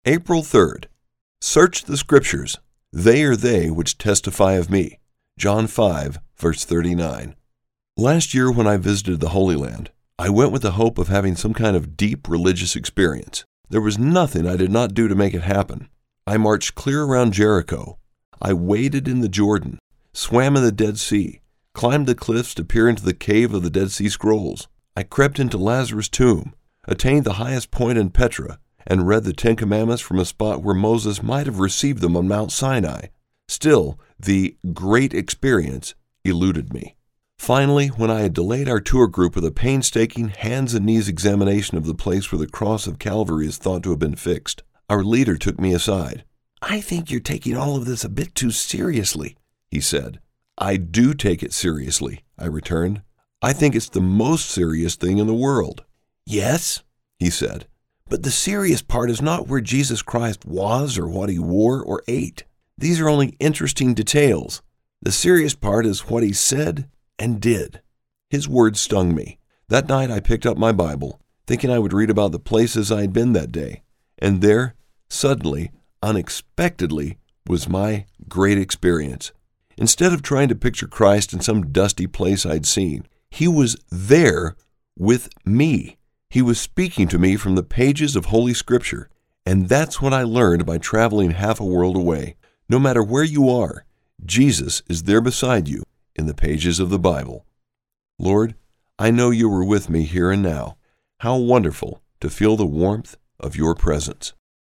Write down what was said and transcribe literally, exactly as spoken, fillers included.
April third. Search the Scriptures. They are they which testify of me. John five, verse thirty-nine. Last year when I visited the Holy Land, I went with the hope of having some kind of deep religious experience. There was nothing I did not do to make it happen. I marched clear around Jericho. I waded in the Jordan, swam in the Dead Sea, climbed the cliffs to peer into the cave of the Dead Sea Scrolls. I crept into Lazarus' tomb, attained the highest point in Petra, and read the Ten Commandments from a spot where Moses might have received them on Mount Sinai. Still, the great experience eluded me. Finally, when I had delayed our tour group with a painstaking hands and knees examination of the place where the cross of Calvary is thought to have been fixed, our leader took me aside. "I think you're taking all of this a bit too seriously," he said. "I do take it seriously," I returned. "I think it's the most serious thing in the world." "Yes," he said, "but the serious part is not where Jesus Christ was or what he wore or ate. These are only interesting details. The serious part is what he said and did." His words stung me. That night I picked up my Bible, thinking I would read about the places I had been that day. And there, suddenly, unexpectedly, was my great experience. Instead of trying to picture Christ in some dusty place I'd seen, he was there with me. He was speaking to me from the pages of Holy Scripture. And that's what I learned by traveling half a world away. No matter where you are, Jesus is there beside you in the pages of the Bible. Lord, I know you were with me here and now. How wonderful to feel the warmth of your presence.